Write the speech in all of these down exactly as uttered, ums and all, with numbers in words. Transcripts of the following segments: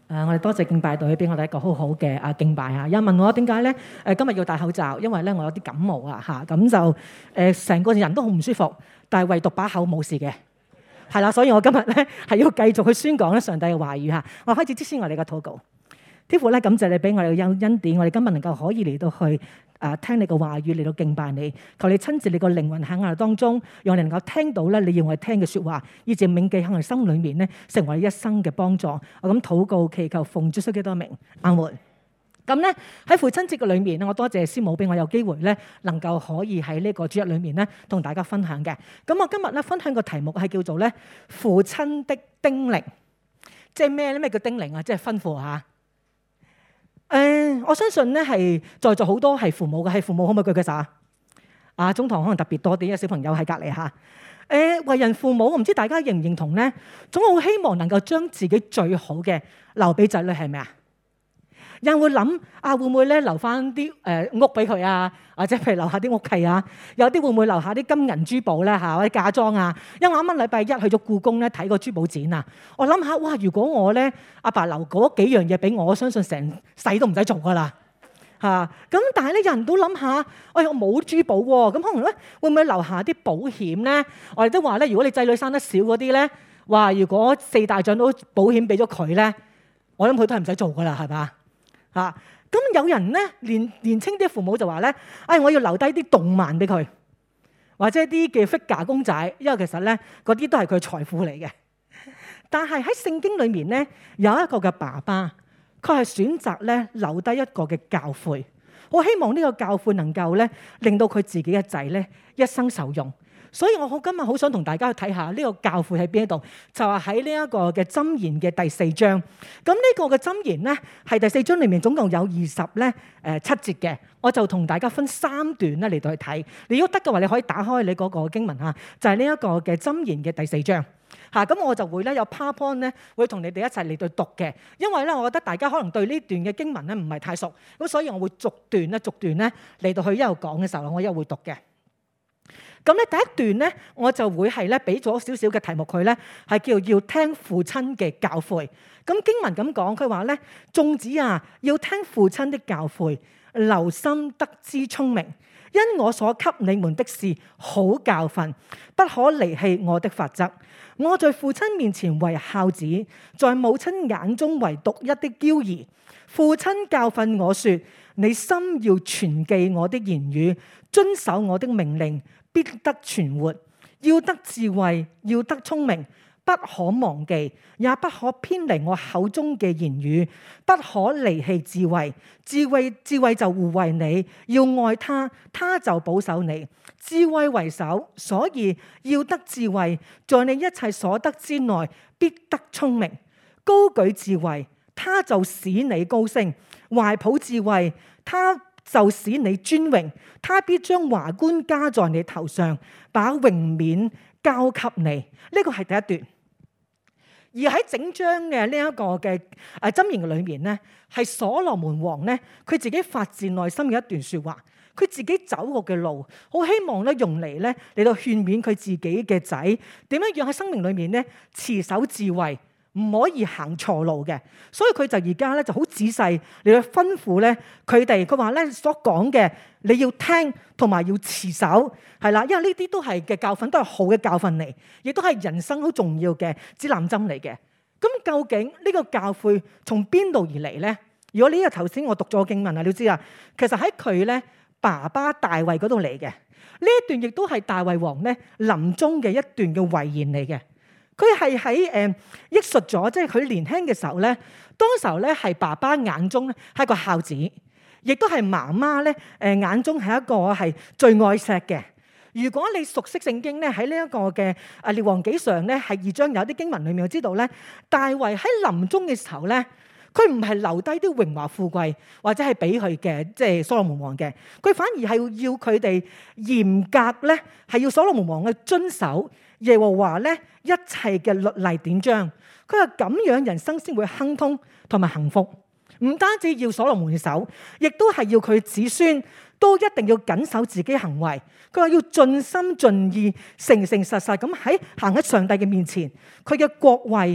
誒，我哋多謝敬拜隊俾我哋一個好好嘅啊敬拜嚇。有人問我點解咧？誒，今日要戴口罩，因為咧我有啲感冒啊嚇，咁就誒成個人都好唔舒服，但係唯獨把口冇事嘅，係啦。所以我今日咧係要繼續去宣講咧上帝嘅話語嚇。我開始之前我哋嘅禱告，天父咧感謝你俾我哋嘅恩恩典，我哋今日能夠可以嚟到去。啊！聽你個話語嚟到敬拜你，求你親自你個靈魂喺我哋當中，讓我哋能夠聽到咧你要我哋聽嘅説話，以至銘記喺我哋心裏面咧，成為一生嘅幫助。我咁禱告祈求奉主耶穌基督名，阿門。咁咧喺父親節嘅裏面，我多謝師母俾我有機會咧，能夠可以喺呢個主日裏面咧，同大家分享嘅。咁我今日咧分享個題目係叫做咧父親的叮嚀，即係咩咧？咩叫叮嚀啊？即係吩咐嚇。誒、呃，我相信咧係在座好多係父母嘅，係父母可唔可以舉舉手啊？啊，中堂可能特別多啲，因為小朋友喺隔離嚇。誒、呃，為人父母，我唔知大家認唔認同咧？總好希望能夠將自己最好嘅留俾仔女，係咪啊？有人會諗啊，會唔會咧留翻啲誒屋俾佢啊？或者譬如留下啲屋契啊？有啲會唔會留下啲金銀珠寶咧嚇，或者嫁妝啊？因為我啱啱禮拜一去咗故宮咧睇個珠寶展啊，我諗下哇，如果我咧阿爸留嗰幾樣嘢俾我，我相信成世都唔使做噶啦嚇。咁但係咧，有人都諗下，哎我冇珠寶喎，咁可能咧會唔會留下啲保險咧？我哋都話咧，如果你仔女生得少嗰啲咧，話如果四大長老保險俾咗佢咧，我諗佢都係唔使做噶啦，係嘛？嚇！咁有人咧年年青啲父母就話咧，哎，我要留低啲動漫俾佢，或者啲嘅 figure 公仔，因為其實咧嗰啲都係佢財富嚟嘅。但係喺聖經裏面咧有一個嘅爸爸，佢係選擇咧留低一個嘅教誨。我希望呢個教誨能夠咧令到佢自己嘅仔咧一生受用。所以我好今日好想同大家去睇下呢個教誨喺邊度，就係喺呢一個嘅箴言嘅第四章。咁呢個嘅箴言咧係第四章裏面總共有二十咧誒七節嘅，我就同大家分三段咧嚟到去睇。你如果得嘅話，你可以打開你嗰個經文嚇，就係呢一個嘅箴言嘅第四章嚇。咁我就會咧有 PowerPoint 咧會同你哋一齊嚟到讀嘅，因為咧我覺得大家可能對呢段嘅經文咧唔係太熟，咁所以我會逐段咧逐段咧嚟到去一路講嘅時候，我一路會讀嘅。咁咧第一段咧，我就會係咧俾咗少少嘅題目佢咧，係叫要聽父親嘅教誨。咁經文咁講，佢話咧，眾子啊，要聽父親的教誨，留心得知聰明。因我所給你們的是好教訓，不可離棄我的法則。我在父親面前為孝子，在母親眼中為獨一的嬌兒。父親教訓我說：你心要存記我的言語，遵守我的命令，必得存活。要得智慧，要得聰明，不可忘記，也不可偏離我口中嘅言語，不可離棄智慧。智慧智慧就護衛你，要愛他，他就保守你。智慧為首，所以要得智慧，在你一切所得之內，必得聰明。高舉智慧，他就使你高升；懷抱智慧，他就使你尊榮。他必將華冠加在你頭上，把榮冕交給你。呢個係第一段。而喺整章嘅呢一個嘅誒箴言裏面咧，係所羅門王咧，佢自己發自內心嘅一段説話，佢自己走過嘅路，好希望咧用嚟咧嚟到勸勉佢自己嘅仔點樣樣喺生命裏面咧持守智慧，唔可以行錯路嘅。所以佢就而家咧就好仔細嚟到吩咐咧佢哋，佢話咧所講嘅你要聽同埋要持守，係啦，因為呢啲都係嘅教訓，都係好嘅教訓嚟，亦都係人生好重要嘅指南針嚟嘅。咁究竟呢個教誨從邊度而嚟咧？如果呢個頭先我讀咗經文啊，你知啊，其實喺佢咧爸爸大衛嗰度嚟嘅。呢一段亦都係大衛王咧臨終嘅一段嘅遺言嚟嘅。佢係喺誒憶述咗，即係佢年輕嘅時候咧，當時候咧係爸爸眼中咧係一個孝子，亦都係媽媽咧誒眼中係一個係最愛錫嘅。如果你熟悉聖經咧，喺呢一個嘅啊列王紀上咧係二章有啲經文裏面，我知道咧大衛喺臨終嘅時候咧，佢唔係留低啲榮華富貴或者係俾佢嘅即係所羅門王嘅，佢反而係要佢哋嚴格咧係要所羅門王去遵守耶和華咧一切嘅律例典章。佢話咁樣人生先會亨通同埋幸福。唔單止要所羅門守，亦都係要佢子孫都一定要謹守自己行為。佢話要盡心盡意、誠誠實實咁喺行喺上帝嘅面前，佢嘅國位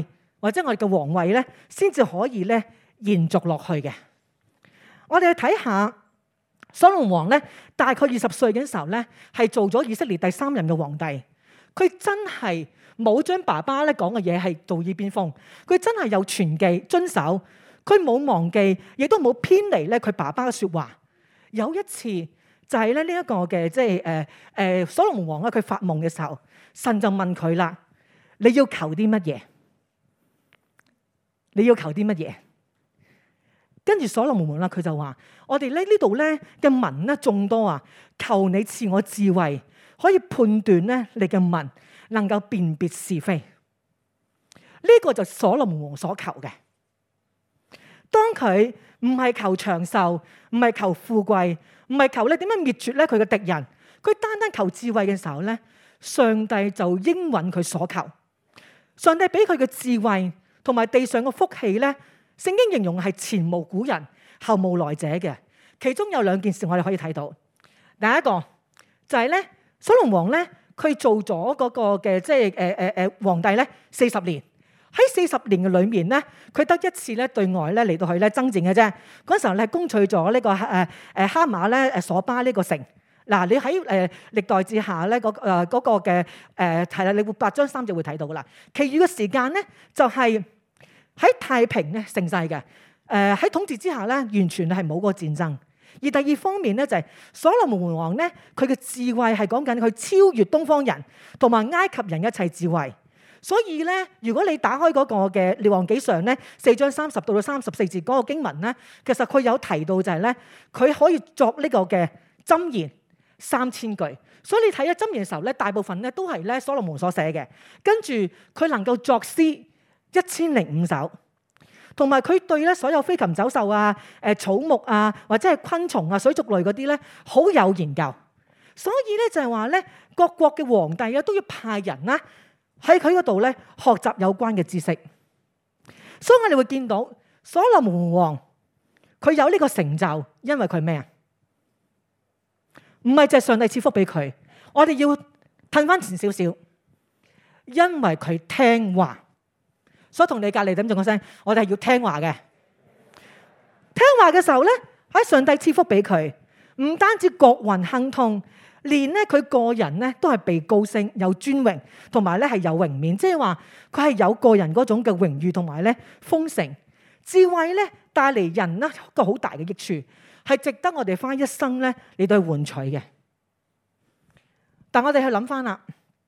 或者我哋嘅皇位咧，先至可以咧延續落去嘅。我哋去睇下所羅門王咧，大概二十歲嘅時候咧，係做咗以色列第三任嘅皇帝。佢真係冇將爸爸咧講嘅嘢係做耳邊風，佢真係有傳記遵守，佢冇忘記，亦都冇偏離咧佢爸爸嘅説話。有一次就係咧呢一個嘅即係誒誒所羅門王咧，佢發夢嘅時候，神就問佢啦：你要求啲乜嘢？你要求啲乜嘢？跟住所羅門王啦，佢就話：我哋咧呢度咧嘅民咧眾多啊，求你賜我智慧，可以判斷咧你嘅民能夠辨別是非。呢個就所羅門王所求嘅。當佢唔係求長壽，唔係求富貴，唔係求咧點樣滅絕咧佢嘅敵人，佢單單求智慧嘅時候咧，上帝就應允佢所求。上帝俾佢嘅智慧同埋地上嘅福氣咧，聖經形容係前無古人後無來者嘅。其中有兩件事我哋可以睇到。第一個就係咧，所羅門王咧，佢做咗嗰個嘅即係誒誒誒皇帝咧四十年。喺四十年嘅裏面咧，佢得一次咧對外咧嚟到去咧爭戰嘅啫。嗰時候咧攻取咗呢個誒誒哈馬咧誒所巴呢個城。嗱，你喺誒歷代志下咧嗰誒嗰個嘅誒係啦，你會八章三節會睇到噶啦。其餘嘅時間咧就係喺太平咧盛世嘅。誒喺統治之下咧，完全係冇嗰個戰爭。而第二方面咧就係所羅門王咧，佢嘅智慧係講緊佢超越東方人同埋埃及人一切智慧。所以咧，如果你打開嗰個嘅列王紀上咧四章三十到到三十四節嗰個經文咧，其實佢有提到就係咧，佢可以作呢個嘅箴言三千句。所以你睇下箴言嘅時候咧，大部分咧都係咧所羅門所寫嘅。跟住佢能夠作詩一千零五首，同埋佢對咧所有飛禽走獸啊、誒草木啊或者係昆蟲啊、水族類嗰啲咧好有研究。所以咧就係話咧，各國嘅皇帝啊都要派人啦。喺佢嗰度咧學習有關嘅知識，所以我哋會見到所羅門王佢有呢個成就，因為佢咩啊？唔係就係上帝賜福俾佢，我哋要褪翻前少少，因為佢聽話。所以同你隔離點仲個聲，我哋係要聽話嘅。聽話嘅時候咧，喺上帝賜福俾佢，唔單止國運亨通。連咧佢個人咧都係被高升、有尊榮，同埋咧係有榮冕，即係話佢係有個人嗰種嘅榮譽同埋咧豐盛智慧咧，帶嚟人咧一個好大嘅益處，係值得我哋花一生咧嚟到去換取嘅。但我哋去諗翻啦，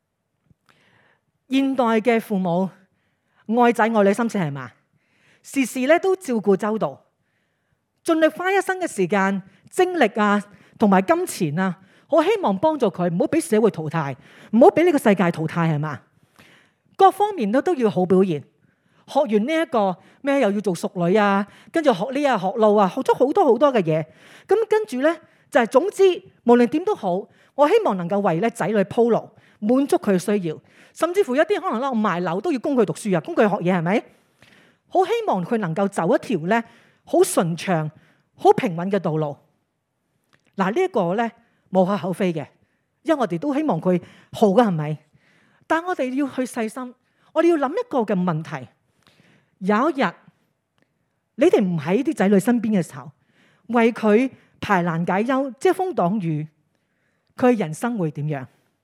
現代嘅父母愛仔愛女心切係嘛，時時咧都照顧周到，盡力花一生嘅時間、精力啊，同埋金錢啊。好希望幫助佢，唔好俾社會淘汰，唔好俾呢個世界淘汰，係嘛？各方面都都要好表現。學完呢一個咩又要做淑女啊，跟住學呢啊學路啊，學咗好多好多嘅嘢。咁跟住咧就係、是、總之，無論點都好，我希望能夠為咧仔女鋪路，滿足佢嘅需要。甚至乎一啲可能咧，我賣樓都要供佢讀書啊，供佢學嘢，係咪？好希望佢能夠走一條咧好順暢、好平穩嘅道路。嗱、這個、呢一個咧。無可厚非嘅，因為我哋都希望佢好嘅，係咪？但我哋要去細心，我哋要諗一個嘅問題：有一日你哋唔喺啲仔女身邊嘅時候，為佢排難解憂、遮風擋雨，佢嘅人生會點樣？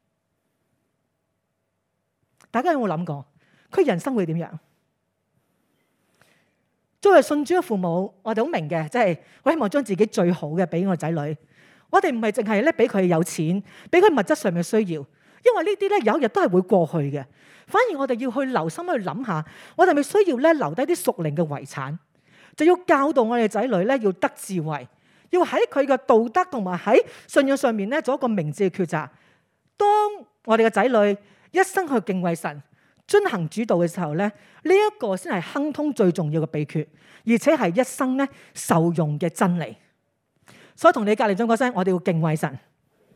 大家有冇諗過？佢人生會點樣？作為信主嘅父母，我哋好明嘅，即係我希望將自己最好嘅俾我仔女。我哋唔係淨係咧俾佢有錢，俾佢物質上嘅需要，因為呢啲咧有一日都係會過去嘅。反而我哋要去留心去諗下，我哋係咪需要咧留低啲屬靈嘅遺產，就要教導我哋仔女咧要得智慧，要喺佢嘅道德同埋喺信仰上面咧做一個明智嘅抉擇。當我哋嘅仔女一生去敬畏神、遵行主道嘅時候咧，呢一個先係亨通最重要嘅秘訣，而且係一生咧受用嘅真理。所以同你隔離張嗰聲，我哋要敬畏神。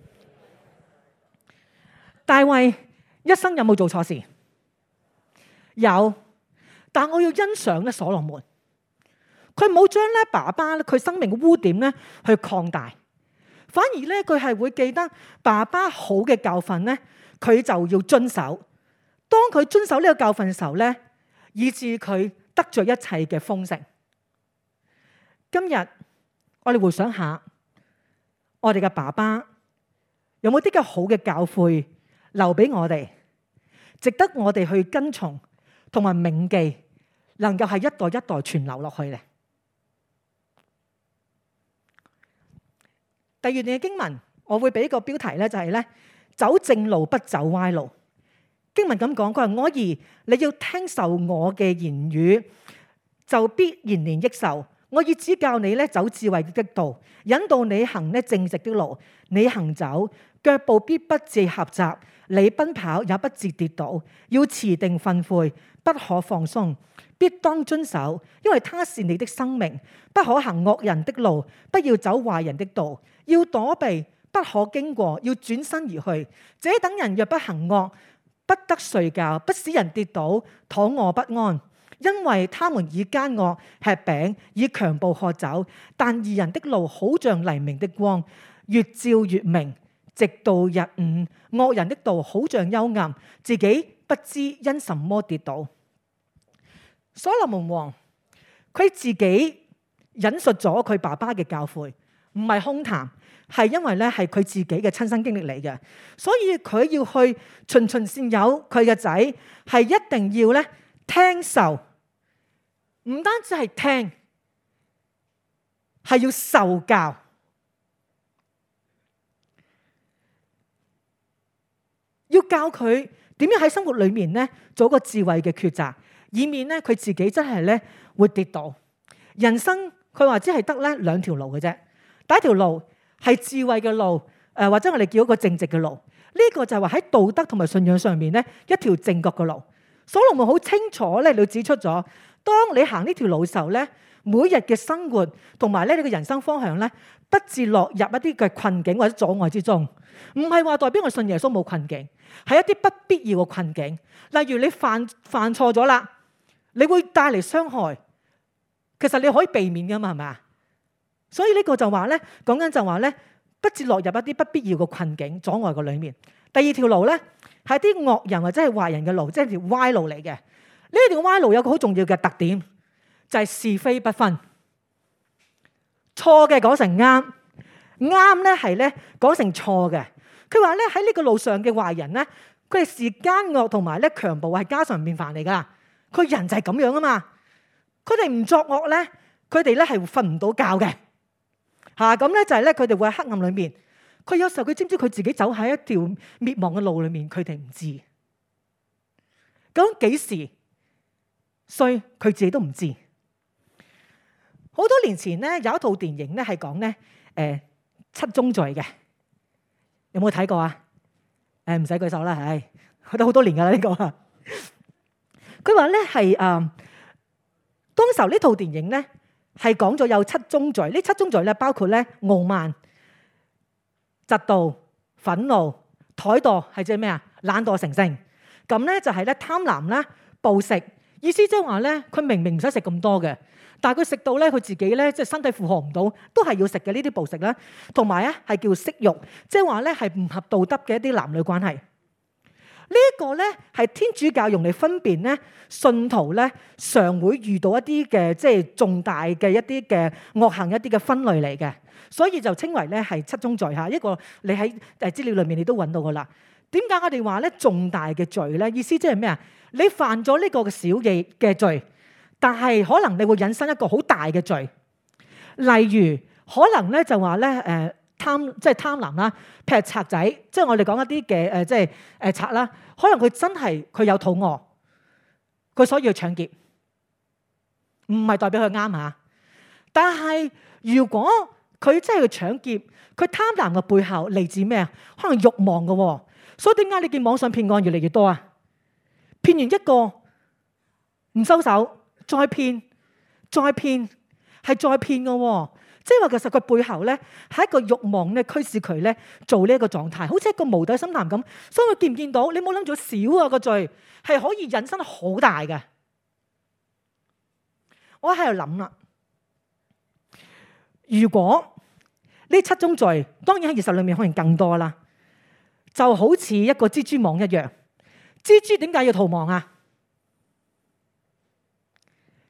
大衛一生有冇做錯事？有，但我要欣賞咧所羅門，佢冇將咧爸爸咧佢生命嘅污點咧去擴大，反而咧佢係會記得爸爸好嘅教訓咧，佢就要遵守。當佢遵守呢個教訓嘅時候咧， 以致佢得著一切嘅豐盛。今日我哋回想下，我哋嘅爸爸有冇啲嘅好嘅教誨留俾我哋，值得我哋去跟從同埋銘記，能夠係一代一代傳流落去咧？第二段嘅經文，我會俾個標題咧，就係咧走正路不走歪路。經文咁講，佢話我兒，你要聽受我嘅言語，就必延年益壽。我要指教你咧走智慧的道，引導你行咧正直的路。你行走，腳步必不致狹窄；你奔跑也不致跌倒。要持定訓誨，不可放鬆，必當遵守，因為他是你的生命。不可行惡人的路，不要走壞人的道。要躲避，不可經過，要轉身而去。這等人若不行惡，不得睡覺，不使人跌倒，躺臥不安。因為他們以奸惡吃餅，以強暴喝酒。但義人的路好像黎明的光，越照越明，直到日午。惡人的道好像幽暗，自己不知因什麼跌倒。所羅門王佢自己引述咗佢爸爸嘅教誨，唔係空談，係因為咧係佢自己嘅親身經歷嚟嘅，所以佢要去循循善誘佢嘅仔，係一定要咧聽受，唔單止係聽，係要受教，要教佢點樣喺生活裏面咧做一個智慧嘅抉擇，以免咧佢自己真係咧會跌倒。人生佢話只係得咧兩條路嘅啫，第一條路係智慧嘅路，誒或者我哋叫一個正直嘅路。呢個就係話喺道德同埋信仰上面咧一條正確嘅路。所羅門好清楚咧，你指出咗，當你行呢條路嘅時候咧，每日嘅生活同埋咧你嘅人生方向咧，不致落入一啲嘅困境或者阻礙之中。唔係話代表我信耶穌冇困境，係一啲不必要嘅困境。例如你犯犯錯咗啦，你會帶嚟傷害，其實你可以避免噶嘛，係咪啊？所以呢個就話咧，講緊就話咧，不致落入一啲不必要嘅困境、阻礙嘅裏面。第二條路咧，係啲惡人或者係壞人嘅路，即係條歪路嚟嘅。呢條歪路有個好重要嘅特點，就係是非不分，錯嘅講成啱，啱咧係咧講成錯嘅。佢話咧喺呢個路上嘅壞人咧，佢哋是奸惡同埋咧強暴係家常便飯嚟噶。佢人就係咁樣啊嘛，佢哋唔作惡咧，佢哋咧係瞓唔到覺嘅。嚇咁咧就係咧，佢哋會喺黑暗裏面。佢有時候佢知唔知佢自己走喺一條滅亡嘅路裏面？佢哋唔知。咁幾時衰？佢自己都唔知。好多年前咧有一套電影咧係講咧誒七宗罪嘅，有冇睇過啊？誒唔使舉手啦，係去到好多年噶啦呢個。佢話咧係誒當時候呢套電影咧。係講咗有七宗罪，呢七宗罪咧包括咧傲慢、嫉妒、憤怒、怠惰，係即係咩啊？懶惰成性。咁咧就係咧貪婪啦、暴食。意思即係話咧，佢明明唔使食咁多嘅，但係佢食到咧佢自己咧即係身體負荷唔到，都係要食嘅呢啲暴食啦。同埋啊係叫色欲，即係話咧係唔合道德嘅一啲男女關係。呢一個咧係天主教用嚟分辨咧信徒咧常會遇到一啲嘅即係重大嘅一啲嘅惡行一啲嘅分類嚟嘅，所以就稱為咧係七宗罪嚇。一個你喺誒資料裏面你都揾到噶啦。點解我哋話咧重大嘅罪咧？意思即係咩啊？你犯咗呢個嘅小嘅嘅罪，但係可能你會引申一個好大嘅罪，例如可能咧就話咧誒。呃貪即係貪婪啦，譬如賊仔，即係我哋講一啲嘅誒，即係誒賊啦。可能佢真係佢有肚餓，佢所以要搶劫，唔係代表佢啱嚇。但係如果佢真係去搶劫，佢貪婪嘅背後嚟自咩啊？可能慾望嘅喎。所以點解你見網上騙案越嚟越多啊？騙完一個唔收手，再騙，再騙，係再騙嘅喎。即係話其實佢背後咧係一個慾望咧驅使佢咧做呢一個狀態，好似一個無底深潭咁。所以佢見唔見到？你冇諗住少啊個罪係可以引申好大嘅。我喺度諗啦，如果呢七宗罪，當然喺現實裏面可能更多啦，就好似一個蜘蛛網一樣。蜘蛛點解要逃亡啊？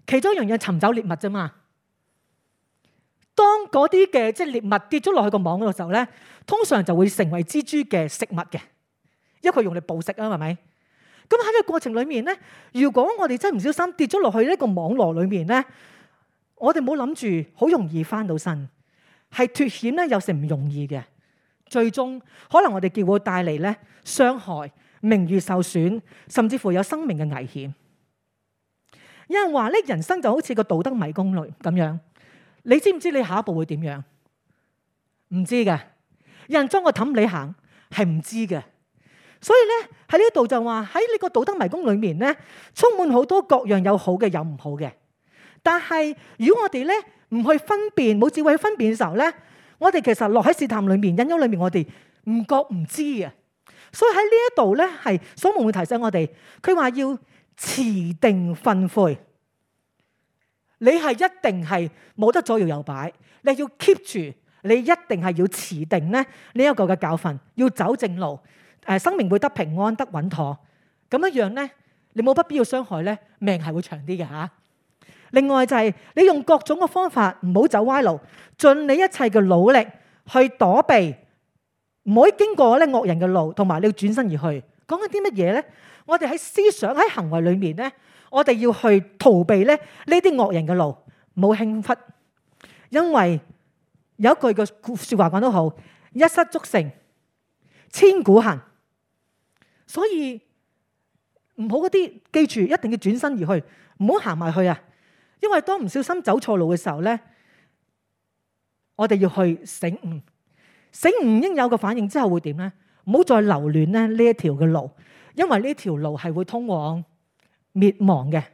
其中一樣嘢尋找獵物啫嘛。當嗰啲嘅即係獵物跌咗落去個網嗰度時候咧，通常就會成為蜘蛛嘅食物嘅，因為佢用嚟捕食啊，係咪？咁喺呢個過程裡面咧，如果我哋真係唔小心跌咗落去呢個網羅裡面咧，我哋冇諗住好容易翻到身，係脫險咧又成唔容易嘅，最終可能我哋結果帶嚟咧傷害、名譽受損，甚至乎有生命嘅危險。有人話咧，人生就好似個道德迷宮類咁樣。你知唔知你下一步會點樣？唔知嘅。有人裝個氹你行，係唔知嘅。所以咧喺呢度就話喺呢個道德迷宮裏面咧，充滿好多各樣有好嘅有唔好嘅。但係如果我哋咧唔去分辨，冇智慧去分辨嘅時候咧，我哋其實落喺試探裏面、引誘裏面，我哋唔覺唔知嘅。所以喺呢一度咧，係所羅門會提醒我哋，佢話要持定訓誨。你係一定係冇得左搖右擺，你要 keep 住，你一定係要持定咧呢一個嘅教訓，要走正路，誒生命會得平安得穩妥，咁樣樣咧，你冇不必要傷害咧，命係會長啲嘅嚇。另外就係你用各種嘅方法唔好走歪路，盡你一切嘅努力去躲避，唔可以經過咧惡人嘅路，同埋你要轉身而去。講緊啲乜嘢咧？我哋喺思想喺行為裏面咧。我哋要去逃避咧呢啲惡人嘅路，冇輕忽，因為有一句嘅説話講得好，一失足成千古恨。所以唔好嗰啲，記住一定要轉身而去，唔好行埋去啊！因為當唔小心走錯路嘅時候咧，我哋要去醒悟，醒悟應有嘅反應之後會點咧？唔好再留戀咧呢一條嘅路，因為呢條路係會通往滅亡嘅，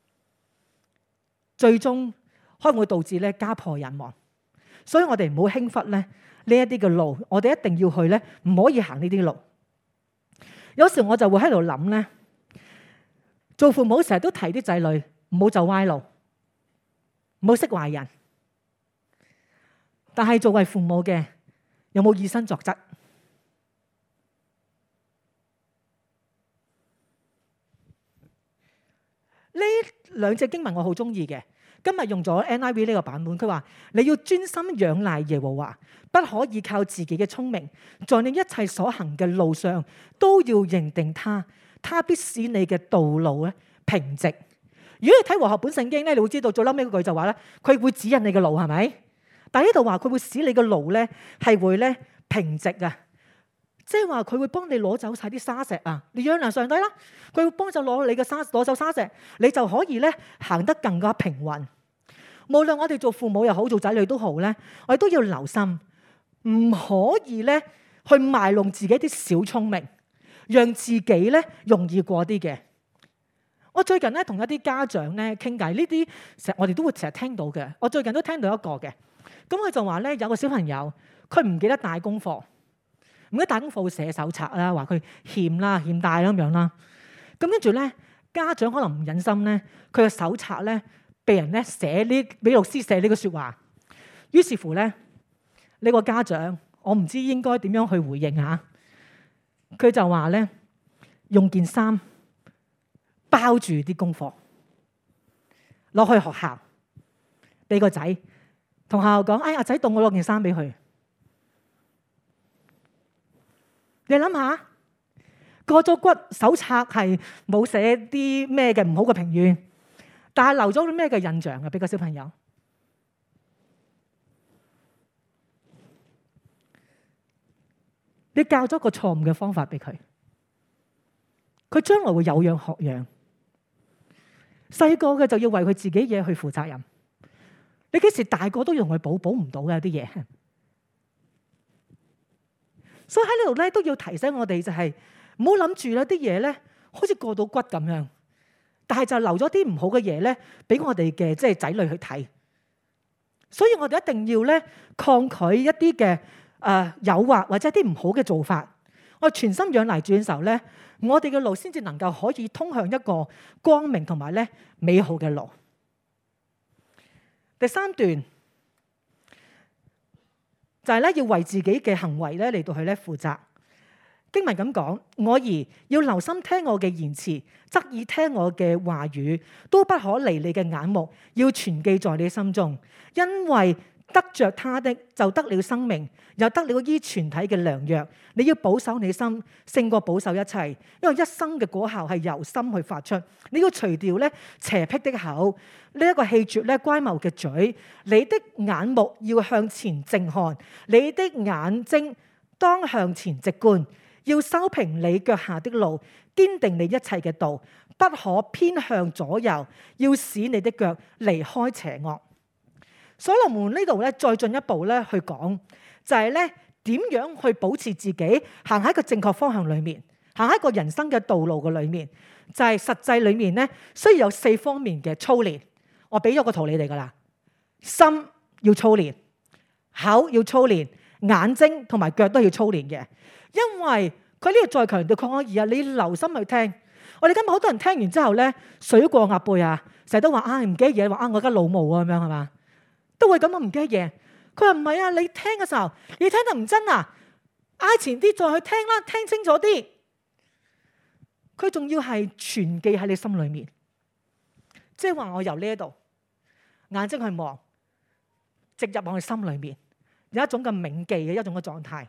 最終可能會導致咧家破人亡。所以我哋唔好輕忽咧呢一啲嘅路，我哋一定要去咧，唔可以行呢啲路。有時我就會喺度諗咧，做父母成日都提啲仔女唔好走歪路，唔好識壞人。但係作為父母嘅，有冇以身作則？呢兩隻經文我好中意嘅，今日用咗 N I V 呢個版本，佢話你要專心仰賴耶和華，不可以靠自己嘅聰明，在你一切所行嘅路上都要認定他，他必使你嘅道路咧平直。如果你睇和合本聖經咧，你會知道最後尾嗰句就話咧，佢會指引你嘅路，係咪？但係呢度話佢會使你嘅路咧係會咧平直啊。即係話佢會幫你攞走晒啲沙石啊！你仰賴上帝啦，佢會幫手攞你嘅沙攞走沙石，你就可以咧行得更加平穩。無論我哋做父母又好，做仔女都好咧，我哋都要留心，唔可以咧去賣弄自己啲小聰明，讓自己咧容易過啲嘅。我最近咧同一啲家長咧傾偈，呢啲成我哋都會成日聽到嘅。我最近都聽到一個嘅，咁佢就話咧有個小朋友佢唔記得帶功課。唔記得帶功課會寫手冊啦，話佢欠啦、欠帶咁樣啦。咁跟住咧，家長可能唔忍心咧，佢嘅手冊咧被人咧寫呢，俾老師寫呢個説話。於是乎咧，呢個家長我唔知應該點樣去回應嚇。佢就話咧，用件衫包住啲功課，攞去學校俾個仔，同學校講：哎，阿仔凍，我攞件衫俾佢。你諗下，過咗骨，手冊係冇寫啲咩嘅唔好嘅評語，但係留咗啲咩嘅印象啊？俾個小朋友，你教咗個錯誤嘅方法俾佢，佢將來會有樣學樣。細個嘅就要為佢自己嘢去負責任。你幾時大個都用佢補，補唔到嘅啲嘢。所以喺呢度咧都要提醒我哋，就係唔好諗住咧啲嘢咧好似過到骨咁樣，但係就留咗啲唔好嘅嘢咧俾我哋嘅即係仔女去睇。所以我哋一定要咧抗拒一啲嘅誒誘惑或者一啲唔好嘅做法。我全心仰賴主嘅時候咧，我哋嘅路先至能夠可以通向一個光明同埋咧美好嘅路。第三段。就係咧，要為自己嘅行為咧嚟到去咧負責。 經文咁講，我兒要留心聽我嘅言辭，側耳聽我嘅話語，都不可離你嘅眼目，要存記在你心中，因為得着他的就得了生命，又得了醫全體嘅良藥。你要保守你心，勝過保守一切，因為一生嘅果效係由心去發出。你要除掉咧邪僻的口，呢、這、一個棄絕咧乖謬嘅嘴。你的眼目要向前正看，你的眼睛當向前直觀。要修平你腳下的路，堅定你一切嘅道，不可偏向左右，要使你的腳離開邪惡。所羅門呢度咧再進一步咧去講，就係咧點樣去保持自己行喺一個正確方向裏面，行喺一個人生嘅道路嘅裏面，就係、是、實際裏面咧需要有四方面嘅操練。我俾咗個圖你哋噶啦，心要操練，口要操練，眼睛同埋腳都要操練嘅。因為佢呢度再強調抗可以啊，你留心去聽。我哋今日好多人聽完之後咧，水過鴨背啊，成日都話啊唔記得嘢，話啊我而家老母啊咁樣係嘛，都會咁啊唔記得嘢。佢話唔係啊，你聽嘅時候，你聽得唔真啊，挨前啲再去聽啦，聽清楚啲。佢仲要係存記喺你心裏面，即係話我由呢一度眼睛去望，直入我嘅心裏面，有一種嘅銘記嘅一種嘅狀態。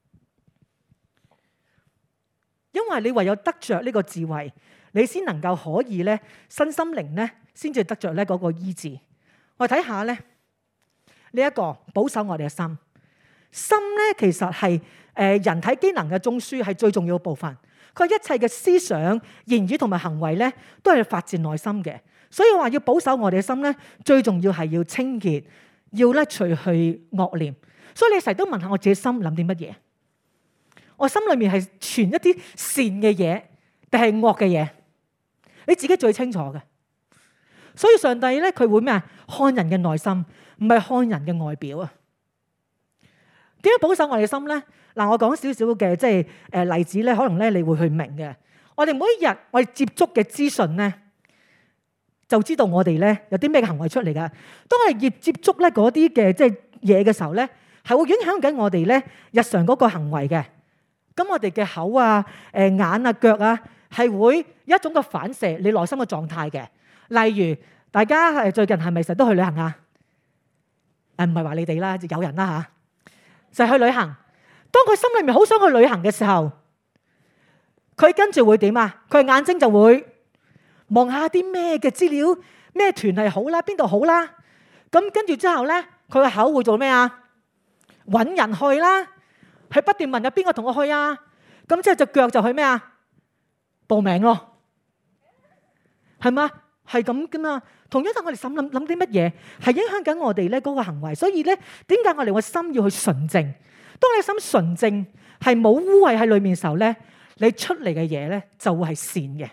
因為你唯有得着呢個智慧，你先能夠可以咧身心靈咧，先至得着咧嗰個醫治。我哋睇下咧呢一個保守我哋嘅心。心咧其實係誒人體機能嘅中樞，係最重要嘅部分。佢一切嘅思想、言語同埋行為咧，都係發自內心嘅。所以話要保守我哋嘅心咧，最重要係要清潔，要咧除去惡念。所以你成日都問下我自己心諗啲乜嘢？我心裏面係存一啲善嘅嘢，定係惡嘅嘢？你自己最清楚嘅。所以上帝咧，佢會咩啊？看人嘅內心，唔係看人嘅外表啊。點樣保守我哋嘅心咧？嗱，我講少少嘅即係誒例子咧，可能咧你會去明嘅。我哋每一日我哋接觸嘅資訊咧，就知道我哋咧有啲咩行為出嚟噶。當我哋越接觸咧嗰啲嘅即係嘢嘅時候咧，係會影響緊我哋咧日常嗰個行為嘅。咁我哋嘅口啊、誒眼啊、腳啊，係會有一種嘅反射你內心嘅狀態嘅。例如，大家係最近係咪成日都去旅行啊？誒唔係話你哋啦，有人啦嚇，就係去旅行。當佢心裏面好想去旅行嘅時候，佢跟住會點啊？佢眼睛就會望下啲咩嘅資料，咩團係好啦，邊度好啦。咁跟住之後咧，佢個口會做咩啊？揾人去啦。佢不斷問有邊個同我去啊？咁之後隻腳就去咩啊？報名咯，係嘛？係咁噶嘛？同樣就我哋心諗諗啲乜嘢，係影響緊我哋咧嗰個行為。所以咧，點解我哋個心要去純正？當你心純正，係冇污穢喺裏面嘅時候咧，你出嚟嘅嘢咧就會係善嘅。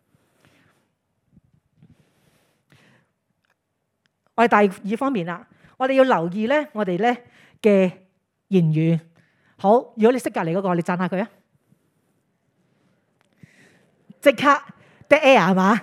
我哋第二方面啦，我哋要留意咧，我哋咧嘅言語。好，如果你識隔離嗰個，你讚下佢啊！即刻 dead air 係嘛？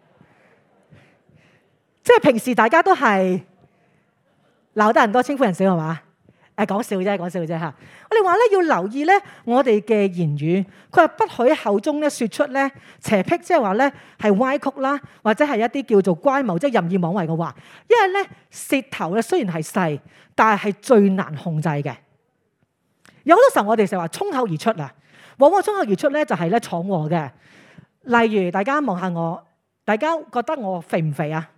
即係平時大家都係鬧得人多，稱呼人少係嘛？誒講笑啫，講笑啫嚇！我哋話咧要留意咧，我哋嘅言語，佢話不許口中咧説出咧邪僻，即係話咧係歪曲啦，或者係一啲叫做乖謬，即係任意妄為嘅話。因為咧舌頭咧雖然係細，但係係最難控制嘅。有好多時候我哋成日話衝口而出啊，往往衝口而出咧就係咧闖禍嘅。例如大家望下我，大家覺得我肥唔肥啊？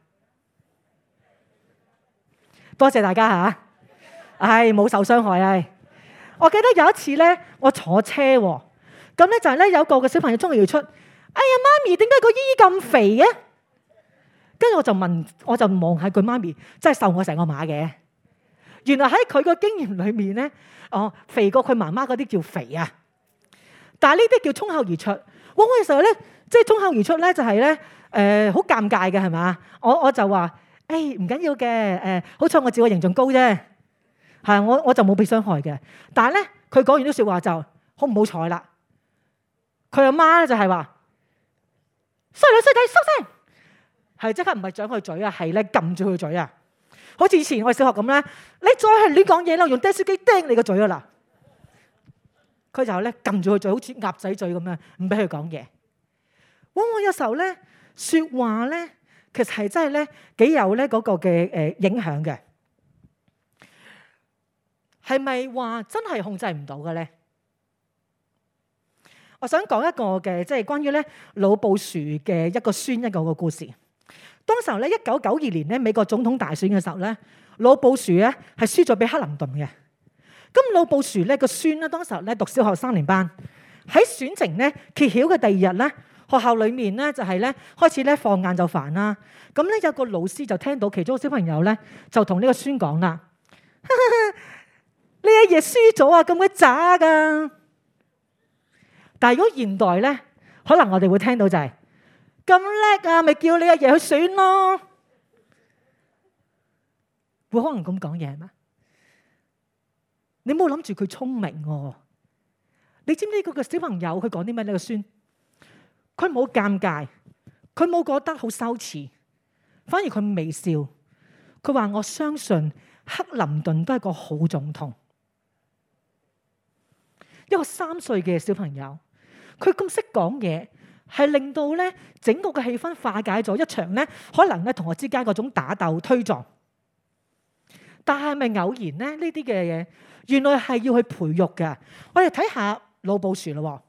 多謝大家嚇，唉冇受傷害啊！我記得有一次咧，我坐車喎，咁咧就係咧有個嘅小朋友衝口而出，哎呀媽咪點解個姨姨咁肥嘅？跟住我就問，我就望下佢媽咪，真係瘦我成個馬嘅。原來喺佢個經驗裏面咧，哦肥過佢媽媽嗰啲叫肥啊，但係呢啲叫衝口而出。往往嘅時候咧，即係衝口而出咧，就係咧誒好尷尬嘅係嘛？我我就話誒唔緊要嘅，誒、呃、好彩我自我形象高啫，係我我就冇被傷害嘅。但係咧，佢講完啲説話就好唔好彩啦。佢阿媽咧就係話衰女衰仔收聲，係即刻唔係掌佢嘴啊，係咧撳住佢嘴啊。好似以前我哋小學咁咧，你再係亂講嘢啦，用釘書機釘你個嘴啊啦！ 佢就咧撳住佢嘴，好似鴨仔嘴咁樣，唔俾佢講嘢。往往有時候咧，説話咧，其實係真係咧幾有咧嗰個嘅誒影響嘅。係咪話真係控制唔到嘅咧？我想講一個嘅，即係關於咧老布殊嘅一個孫一個嘅故事。當時候咧，一九九二年咧美國總統大選嘅時候咧，老布殊咧係輸咗俾克林頓嘅。咁老布殊咧個孫咧，當時候咧讀小學三年班，喺選情咧揭曉嘅第二日咧，學校裡面咧就係咧開始咧放晏就煩啦。咁咧有個老師就聽到其中個小朋友咧就同呢個孫講啦：你阿爺輸咗啊，咁鬼渣噶！但係如果現代咧，可能我哋會聽到就係咁叻啊，咪叫你阿爺去選咯。會可能咁講嘢係嘛？你冇諗住佢聰明喎。你知唔知嗰個小朋友佢講啲咩？呢個孫，佢冇尷尬，佢冇覺得好羞恥，反而佢微笑。佢話：我相信克林頓都係個好總統。一個三歲嘅小朋友，佢咁識講嘢，係令到咧整個嘅氣氛化解咗一場咧可能咧同學之間嗰種打鬥推撞。但係咪偶然咧？呢啲嘅嘢原來係要去培育嘅。我哋睇下老布殊咯。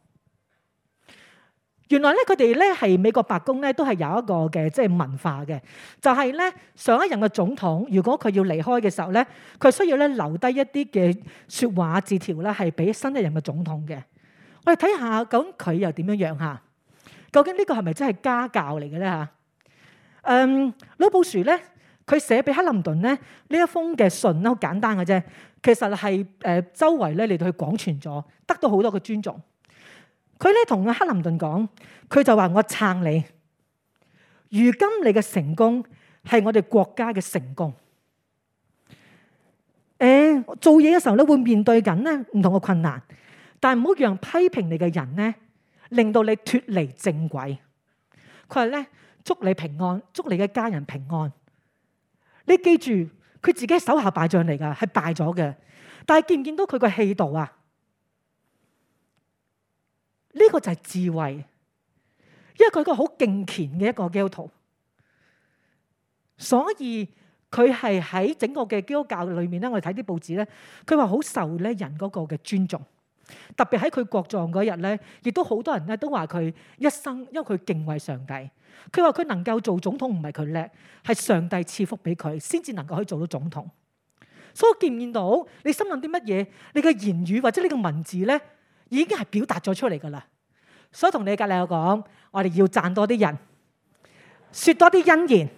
原來咧佢哋咧係美國白宮咧都係有一個嘅即係文化嘅，就係咧上一任嘅總統如果佢要離開嘅時候咧，佢需要咧留低一啲嘅説話字條咧係俾新一任嘅總統嘅。我哋睇下究竟佢又點樣樣嚇？究竟呢個係咪真係家教嚟嘅咧嚇？嗯，老布殊咧佢寫俾克林頓咧呢一封嘅信咧好簡單嘅啫，其實係誒周圍咧嚟到去廣傳咗，得到好多嘅尊重。佢咧同阿克林頓講，佢就話：我撐你。如今你嘅成功係我哋國家嘅成功。誒，做嘢嘅時候咧會面對緊咧唔同嘅困難，但係唔好讓批評你嘅人咧令到你脫離正軌。佢話咧：祝你平安，祝你嘅家人平安。你記住，佢自己手下敗將嚟㗎，係敗咗嘅。但係見唔見到佢個氣度啊？呢個就係智慧，因為佢係個好敬虔嘅一個基督徒，所以佢係喺整個嘅基督教裏面咧，我哋睇啲報紙咧，佢話好受咧人嗰個嘅尊重，特別喺佢國葬嗰日咧，亦都好多人咧都話佢一生，因為佢敬畏上帝。佢話佢能夠做總統唔係佢叻，係上帝賜福俾佢，先至能夠可以做到總統。所以我見唔見到你心諗啲乜嘢？你嘅言語或者你嘅文字咧，已經係表達咗出嚟噶啦。所以同你隔離我講，我哋要讚多啲人，説多啲恩言。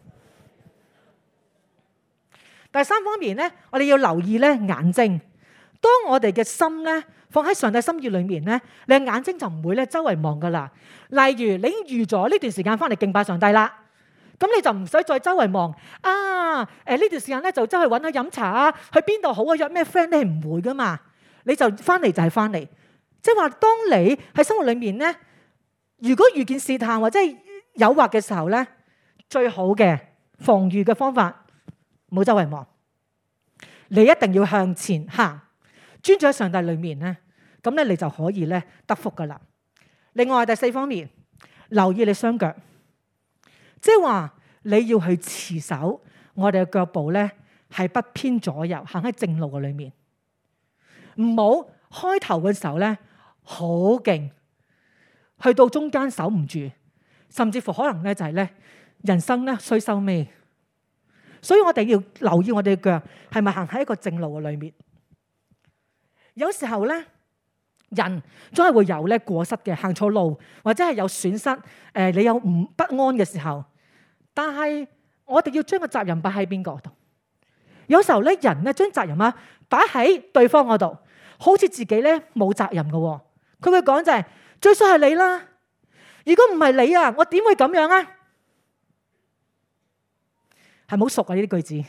第三方面咧，我哋要留意咧眼睛。當我哋嘅心咧放喺上帝心意裏面咧，你嘅眼睛就唔會咧周圍望噶啦。例如你已經預咗呢段時間翻嚟敬拜上帝啦，咁你就唔使再周圍望啊。誒呢段時間咧就周去揾下飲茶啊，去邊度好啊？約咩 friend 咧？唔會噶嘛，你就翻嚟就係翻嚟。即係話，當你喺生活裏面咧，如果遇見試探或者係誘惑嘅時候咧，最好嘅防禦嘅方法，唔好周圍望，你一定要向前行，專注喺上帝裏面咧，咁咧你就可以咧得福噶啦。另外第四方面，留意你雙腳，即係話你要去持守我哋嘅腳步咧，係不偏左右，行喺正路嘅裏面，唔好開頭嘅時候咧。好勁，去到中間守唔住，甚至乎可能咧就係咧人生咧衰收尾。所以我哋要留意我哋嘅腳係咪行喺一個正路嘅裏面。有時候咧，人總係會有咧過失嘅，行錯路或者係有損失。誒，你有唔不安嘅時候，但係我哋要將個責任擺喺邊個度？有時候咧，人咧將責任啊擺喺對方嗰度，好似自己咧冇責任嘅。佢會講就係最衰係你啦，如果唔係你啊，我點會咁樣啊？係冇熟啊呢啲句子。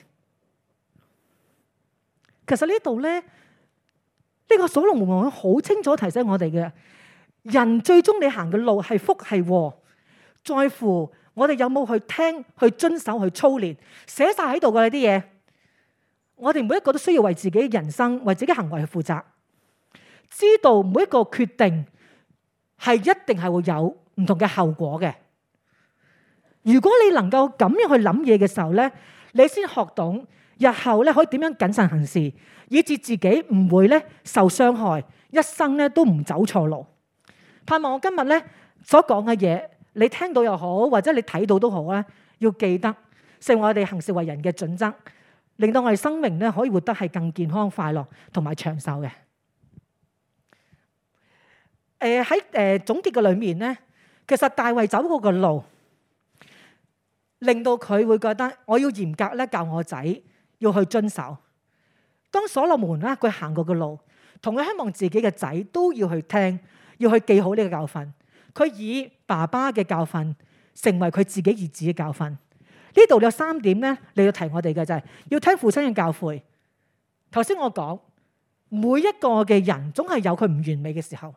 其實呢度咧，呢個所羅門王好清楚提醒我哋嘅，人最終你行嘅路係福係禍，在乎我哋有冇去聽、去遵守、去操練，寫晒喺度嘅呢啲嘢。我哋每一個都需要為自己嘅人生、為自己行為去負責。 知道每一個決定係一定係會有唔同嘅後果嘅。如果你能夠咁樣去諗嘢嘅時候咧，你先學懂日後咧可以點樣謹慎行事，以致自己唔會咧受傷害，一生咧都唔走錯路。盼望我今日咧所講嘅嘢，你聽到又好，或者你睇到都好咧，要記得成為我哋行事為人嘅準則，令到我哋生命咧可以活得係更健康、快樂同埋長壽嘅。誒喺誒總結嘅裏面咧，其實大衛走過嘅路，令到佢會覺得我要嚴格咧教我仔要去遵守。當所羅門咧佢行過嘅路，同佢希望自己嘅仔都要去聽，要去記好呢個教訓。佢以爸爸嘅教訓成為佢自己兒子嘅教訓。呢度有三點咧，你要提我哋嘅就係要聽父親嘅教誨。頭先我講每一個嘅人總係有佢唔完美嘅時候。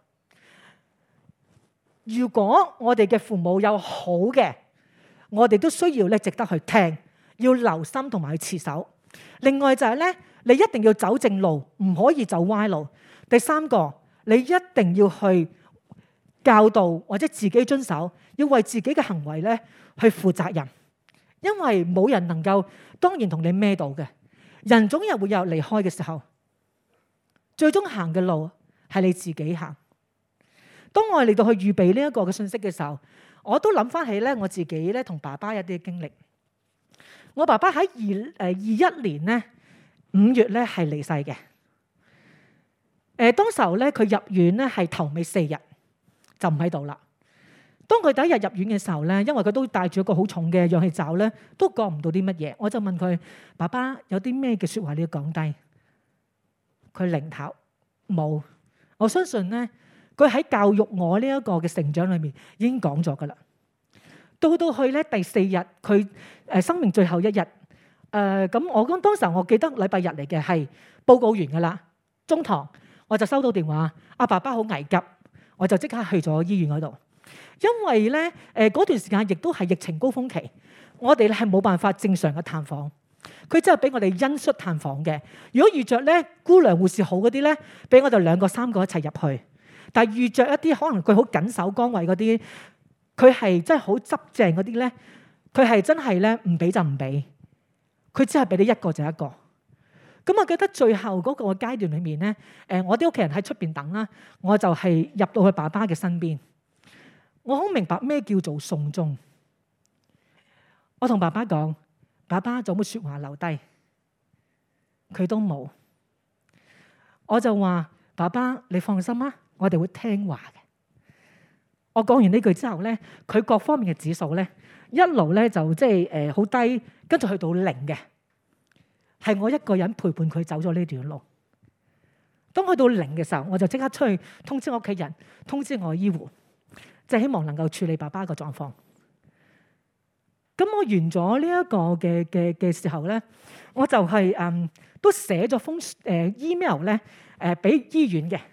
如果我哋嘅父母有好嘅，我哋都需要咧值得去聽，要留心同埋去持守。另外就係咧，你一定要走正路，唔可以走歪路。第三個，你一定要去教導或者自己遵守，要為自己嘅行為咧去負責任。因為冇人能夠當然同你孭到嘅，人總有會有離開嘅時候。最終行嘅路係你自己行。當我嚟到去預備呢一個嘅信息嘅時候，我都諗翻起咧我自己咧同爸爸一啲嘅經歷。我爸爸喺二誒二一年咧五月咧係離世嘅。誒當時候咧佢入院咧係頭尾四日就唔喺度啦。當佢第一日入院嘅時候咧，因為佢都帶住一個好重嘅氧氣罩咧，都講唔到啲乜嘢。我就問佢：爸爸有啲咩嘅説話你要講低？佢零頭冇。我相信咧。佢喺教育我呢一個嘅成長裏面已經講咗噶啦。到到去咧第四日，佢誒生命最後一日。誒、呃、咁我講當時我記得禮拜日嚟嘅係報告完噶啦，中堂我就收到電話，阿爸爸好危急，我就即刻去咗醫院嗰度。因為咧誒嗰段時間亦都係疫情高峰期，我哋咧係冇辦法正常嘅探訪。佢真係俾我哋恩恤探訪嘅。如果遇着咧姑娘護士好嗰啲咧，俾我哋兩個三個一齊入去。但係遇着一啲可能佢好緊守崗位嗰啲，佢係真係好執正嗰啲咧，佢係真係咧唔俾就唔俾，佢只係俾你一個就一個。咁我記得最後嗰個階段裏面咧，誒我啲屋企人喺出邊等啦，我就係入到去爸爸嘅身邊。我好明白咩叫做送終。我同爸爸講：爸爸仲有冇説話留低？佢都冇。我就話：爸爸你放心啦。我哋會聽話嘅。我講完呢句之後咧，佢各方面嘅指數咧，一路咧就即係誒好低，跟住去到零嘅。係我一個人陪伴佢走咗呢段路。當去到零嘅時候，我就即刻出去通知我屋企人，通知我醫護，即係希望能夠處理爸爸個狀況。咁我完咗呢一個嘅嘅嘅時候咧，我就係、是、嗯都寫咗封誒、呃、email 咧誒俾醫院嘅。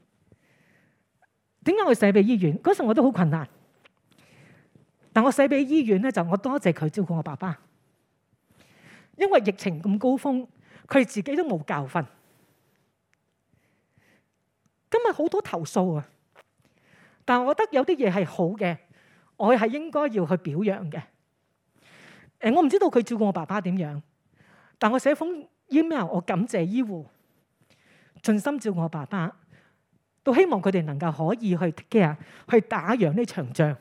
點解我寫俾醫院？嗰時我都好困難，但我寫俾醫院咧，就我多謝佢照顧我爸爸，因為疫情咁高峰，佢哋自己都冇教訓。今日好多投訴啊，但係我覺得有啲嘢係好嘅，我係應該要去表揚嘅。誒，我唔知道佢照顧我爸爸點樣，但我寫封 email，我感謝醫護盡心照顧我爸爸。都希望佢哋能夠可以去 take care，去打贏呢場仗。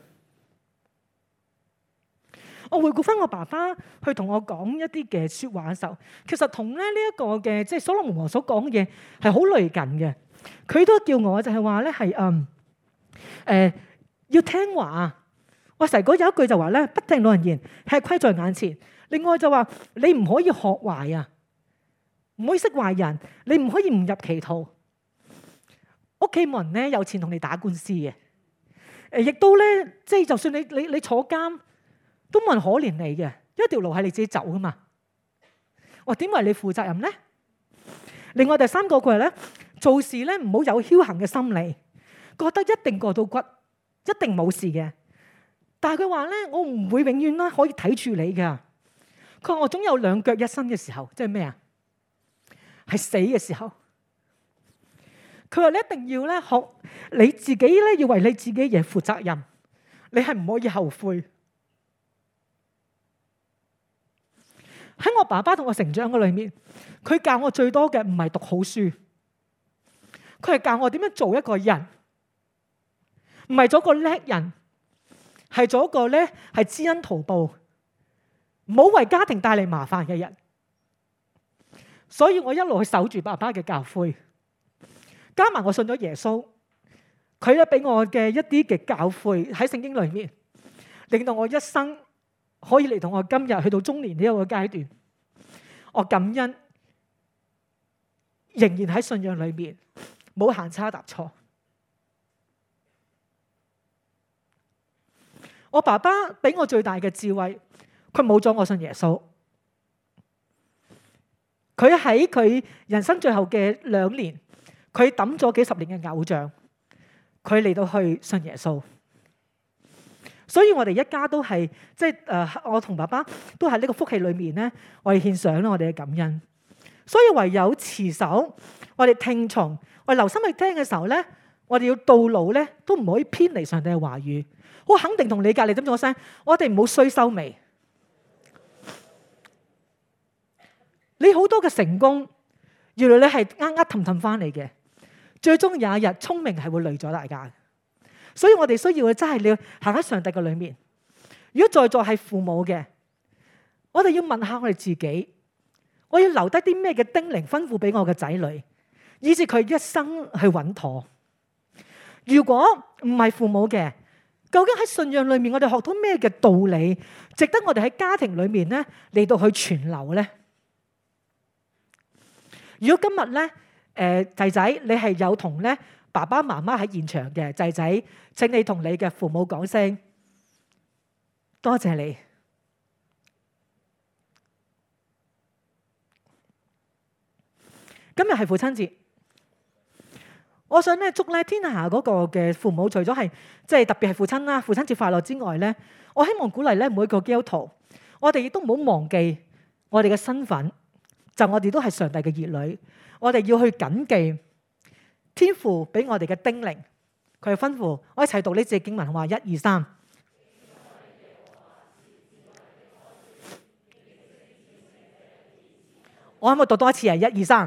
我回顧翻我爸爸去同我講一啲嘅説話嘅時候，其實同咧呢一個嘅即係所羅門王所講嘅嘢係好類近嘅。佢都叫我就係話咧係嗯誒要聽話。我成日嗰有一句就話咧，不聽老人言，吃虧在眼前。另外就話你唔可以學壞啊，唔可以識壞人，你唔可以誤入歧途。屋企冇人咧有錢同你打官司嘅，誒亦都咧即係就算你你你坐監，都冇人可憐你嘅，一條路係你自己走噶嘛。我點為你負責任咧？另外第三個佢係咧，做事咧唔好有僥倖嘅心理，覺得一定過到骨，一定冇事嘅。但係佢話咧，我唔會永遠啦可以睇住你噶。佢話我總有兩腳一伸嘅時候，即係咩啊？係死嘅時候。 佢話你一定要咧學你自己咧，要為你自己嘢負責任，你係唔可以後悔。喺我爸爸同我成長嘅裏面，佢教我最多嘅唔係讀好書，佢係教我點樣做一個人，唔係做個叻人，係做一個咧係知恩圖報，唔好為家庭帶嚟麻煩嘅人。所以我一路去守住爸爸嘅教誨，加埋我信咗耶穌，佢咧俾我嘅一啲嘅教誨喺聖經裏面，令到我一生可以嚟到我今日去到中年呢一個階段，我感恩仍然喺信仰裏面冇行差踏錯。我爸爸俾我最大嘅智慧，佢冇咗我信耶穌。佢喺佢人生最後嘅兩年，佢抌咗幾十年嘅偶像，佢嚟到去信耶穌。所以我哋一家都係即係誒，我同爸爸都喺呢個福氣裏面咧，我哋獻上我哋嘅感恩。所以唯有持守，我哋聽從，我哋留心去聽嘅時候咧，我哋要到老咧都唔可以偏離上帝嘅話語。我肯定同你隔離咁講聲，我哋唔好衰收尾。你好多嘅成功，原來你係呃呃氹氹翻嚟嘅，最終有一日聰明係會累咗大家。所以我哋需要嘅真係你要行喺上帝嘅裏面。如果在座係父母嘅，我哋要問下我哋自己，我要留低啲咩嘅叮嚀吩咐俾我嘅仔女，以致佢一生去穩妥。如果唔係父母嘅，究竟喺信仰裏面我哋學到咩嘅道理，值得我哋喺家庭裏面咧嚟到去傳流咧？如果今日咧，誒仔仔你係有同咧爸爸媽媽喺現場嘅仔仔，請你同你嘅父母講聲多謝你。今日係父親節，我想咧祝咧天下嗰個嘅父母，除咗係即係特別係父親啦，父親節快樂之外咧，我希望鼓勵咧每個基督徒，我哋亦都唔好忘記我哋嘅身份。就我哋都係上帝嘅兒女，我哋要去謹記天父俾我哋嘅叮嚀，佢嘅吩咐。我一齊讀呢節經文，話一二三。我可唔可以讀多一次啊？一二三。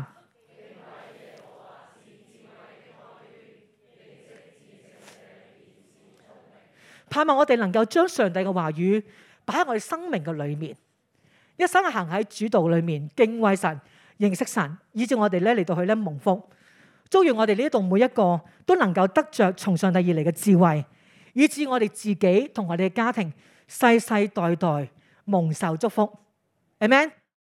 盼望我哋能夠將上帝嘅話語擺喺我哋生命嘅裏面。一生行喺主道裏面，敬畏神、認識神，以致我哋咧嚟到去咧蒙福。祝願我哋呢一度每一個都能夠得着從上帝而嚟嘅智慧，以致我哋自己同我哋嘅家庭世世代代蒙受祝福。Amen。